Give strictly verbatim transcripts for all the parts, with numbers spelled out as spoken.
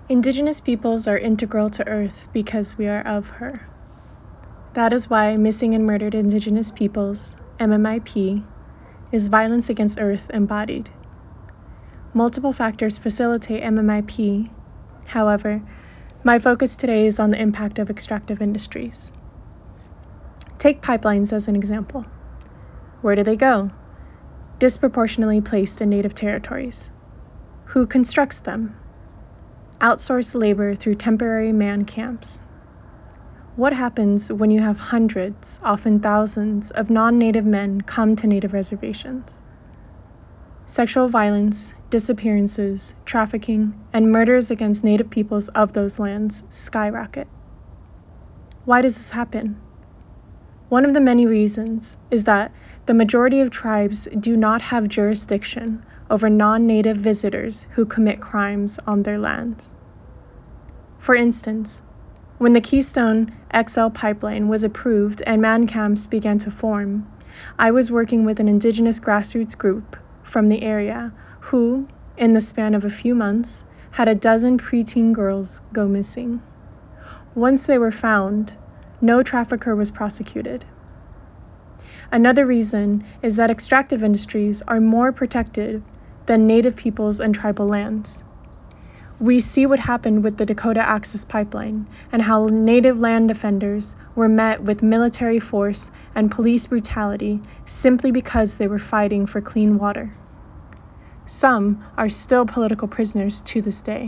Indigenous peoples are integral to Earth because we are of her. That is why Missing and Murdered Indigenous Peoples, M M I P, is violence against Earth embodied. Multiple factors facilitate M M I P. However, my focus today is on the impact of extractive industries. Take pipelines as an example. Where do they go? Disproportionately placed in native territories. Who constructs them? Outsourced labor through temporary man camps. What happens when you have hundreds, often thousands, of non-native men come to native reservations? Sexual violence, disappearances, trafficking, and murders against native peoples of those lands skyrocket. Why does this happen? One of the many reasons is that the majority of tribes do not have jurisdiction over non-native visitors who commit crimes on their lands. For instance, when the Keystone X L pipeline was approved and man camps began to form, I was working with an indigenous grassroots group from the area who, in the span of a few months, had a dozen preteen girls go missing. Once they were found, no trafficker was prosecuted. Another reason is that extractive industries are more protected than native peoples and tribal lands. We see what happened with the Dakota Access Pipeline and how native land defenders were met with military force and police brutality simply because they were fighting for clean water. Some are still political prisoners to this day.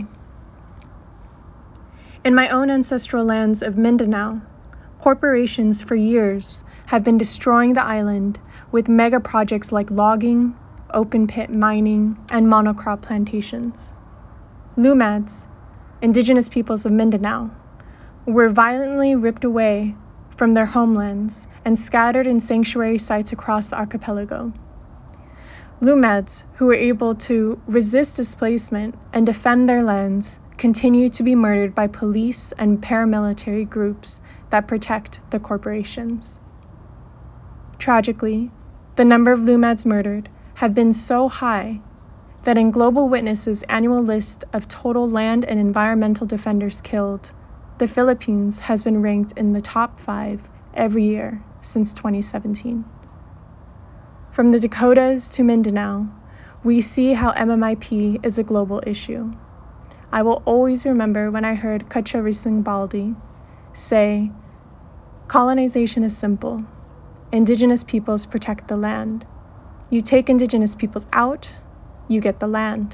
In my own ancestral lands of Mindanao, corporations for years have been destroying the island with mega projects like logging, open pit mining, and monocrop plantations. Lumads, indigenous peoples of Mindanao, were violently ripped away from their homelands and scattered in sanctuary sites across the archipelago. Lumads, who were able to resist displacement and defend their lands, continue to be murdered by police and paramilitary groups that protect the corporations. Tragically, the number of Lumads murdered have been so high that in Global Witness's annual list of total land and environmental defenders killed, the Philippines has been ranked in the top five every year since twenty seventeen. From the Dakotas to Mindanao, we see how M M I P is a global issue. I will always remember when I heard Cutcha Risling Baldi say, "Colonization is simple. Indigenous peoples protect the land. You take indigenous peoples out, you get the land."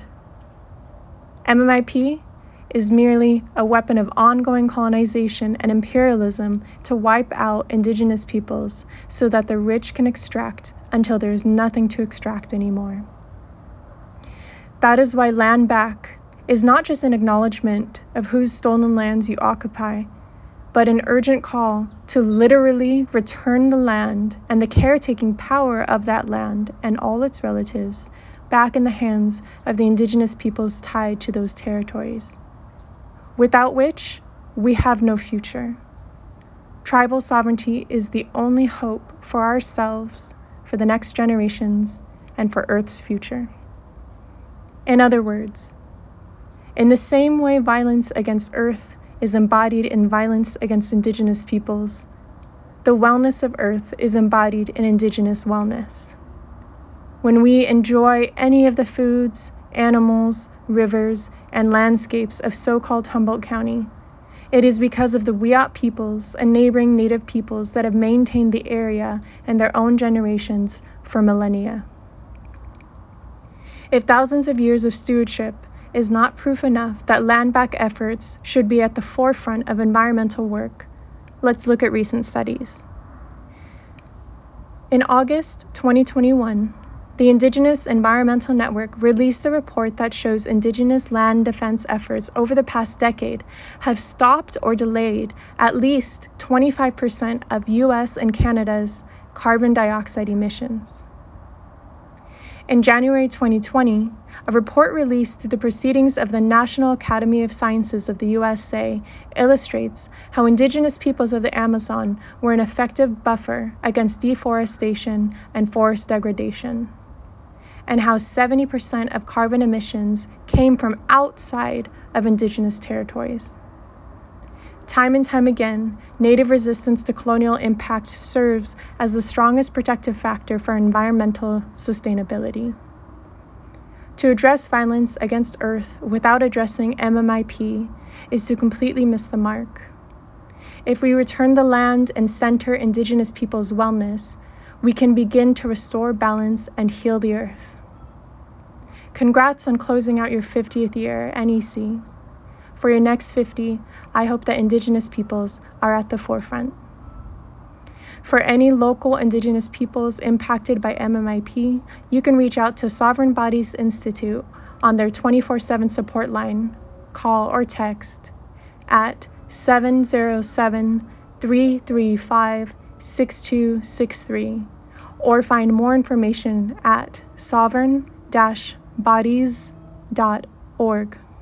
M M I P is merely a weapon of ongoing colonization and imperialism to wipe out indigenous peoples so that the rich can extract until there is nothing to extract anymore. That is why land back is not just an acknowledgement of whose stolen lands you occupy, but an urgent call to literally return the land and the caretaking power of that land and all its relatives back in the hands of the indigenous peoples tied to those territories, without which we have no future. Tribal sovereignty is the only hope for ourselves, for the next generations, and for Earth's future. In other words, in the same way violence against Earth is embodied in violence against indigenous peoples, the wellness of Earth is embodied in indigenous wellness. When we enjoy any of the foods, animals, rivers, and landscapes of so-called Humboldt County, it is because of the Wiyot peoples and neighboring native peoples that have maintained the area and their own generations for millennia. If thousands of years of stewardship is not proof enough that land-back efforts should be at the forefront of environmental work, let's look at recent studies. In August twenty twenty-one, the Indigenous Environmental Network released a report that shows Indigenous land defense efforts over the past decade have stopped or delayed at least twenty-five percent of U S and Canada's carbon dioxide emissions. In January twenty twenty, a report released through the Proceedings of the National Academy of Sciences of the U S A illustrates how indigenous peoples of the Amazon were an effective buffer against deforestation and forest degradation. and how seventy percent of carbon emissions came from outside of Indigenous territories. Time and time again, Native resistance to colonial impact serves as the strongest protective factor for environmental sustainability. To address violence against Earth without addressing M M I P is to completely miss the mark. If we return the land and center Indigenous people's wellness, we can begin to restore balance and heal the Earth. Congrats on closing out your fiftieth year, N E C. For your next fifty, I hope that Indigenous peoples are at the forefront. For any local Indigenous peoples impacted by M M I P, you can reach out to Sovereign Bodies Institute on their twenty-four seven support line, call or text at seven zero seven, three three five, six two six three, or find more information at sovereign dash bodies dot org.